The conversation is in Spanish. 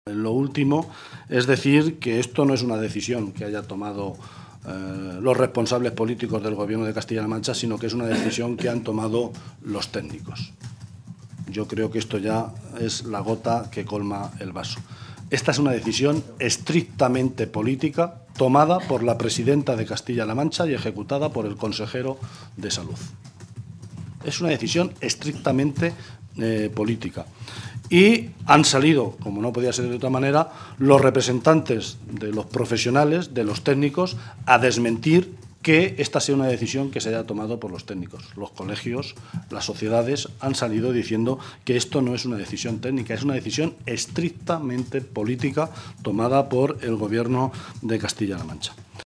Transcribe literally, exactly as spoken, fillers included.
Lo último es decir que esto no es una decisión que haya tomado eh, los responsables políticos del Gobierno de Castilla-La Mancha, sino que es una decisión que han tomado los técnicos. Yo creo que esto ya es la gota que colma el vaso. Esta es una decisión estrictamente política tomada por la presidenta de Castilla-La Mancha y ejecutada por el consejero de Salud. Es una decisión estrictamente eh, política. Y han salido, como no podía ser de otra manera, los representantes de los profesionales, de los técnicos, a desmentir que esta sea una decisión que se haya tomado por los técnicos. Los colegios, las sociedades han salido diciendo que esto no es una decisión técnica, es una decisión estrictamente política tomada por el Gobierno de Castilla-La Mancha.